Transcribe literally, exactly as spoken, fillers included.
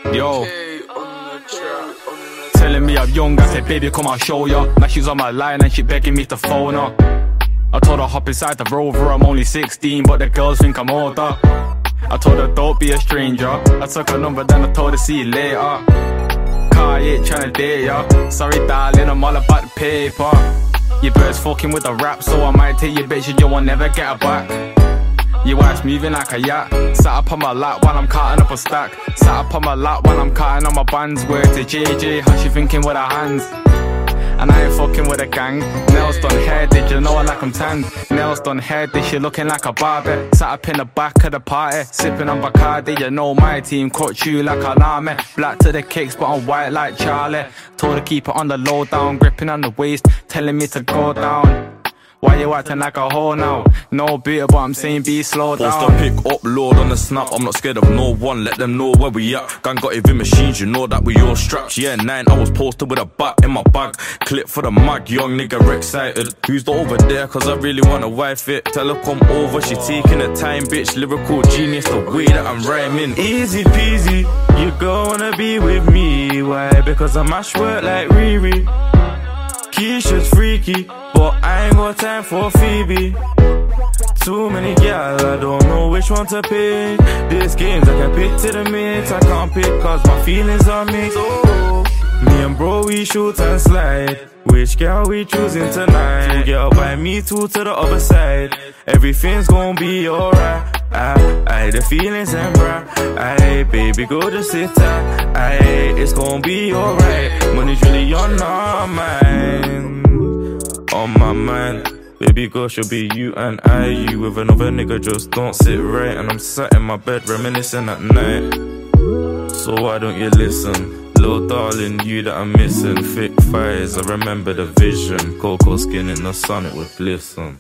Yo, telling me I'm young, I said baby come I'll show ya. Now she's on my line and she begging me to phone her. I told her hop inside the Rover, I'm only sixteen but the girls think I'm older. I told her don't be a stranger, I took her number then I told her see you later. Car ain't tryna date ya, sorry darling I'm all about the paper. Your bird's fucking with the rap so I might take your bitch and you won't never get her back. Your wife's moving like a yacht, sat up on my lap while I'm cutting up a stack. Sat up on my lap while I'm cutting on my bands. Word to J J, how she thinking with her hands? And I ain't fucking with a gang. Nails done hair, did you know I like them tanned? Nails done hair, did she looking like a Barbie? Sat up in the back of the party, sipping on Bacardi. You know my team cut you like an army. Black to the kicks but I'm white like Charlie. Told her keep it on the low down, gripping on the waist, telling me to go down. Why you acting like a hoe now? No beat, but I'm saying be slow down. Post a pick, upload on the snap. I'm not scared of no one, let them know where we at. Gang got heavy machines, you know that we all strapped. Yeah, nine hours posted with a bat in my bag. Clip for the mag, young nigga excited. Who's the over there? Cause I really wanna wife it. Tell her come over, she taking her time, bitch. Lyrical genius, the way that I'm rhyming. Easy peasy, you gonna be with me. Why? Because I mash work like Riri. Keisha's freaky, but I ain't got time for Phoebe. Too many girls, I don't know which one to pick. This game's like a pick to the mix. I can't pick cause my feelings are mixed. Oh, me and bro, we shoot and slide. Which girl we choosing tonight? Two girl by me, two to the other side. Everything's gonna be alright. I, I, the feelings and bra. I, baby, go to sit tight. I, it's gonna be alright. Money's really on our mind, on my mind. Baby girl, should be you and I. You with another nigga just don't sit right. And I'm sat in my bed reminiscing at night. So why don't you listen? Little darling, you that I'm missing. Thick thighs, I remember the vision. Cocoa skin in the sun, it would glisten.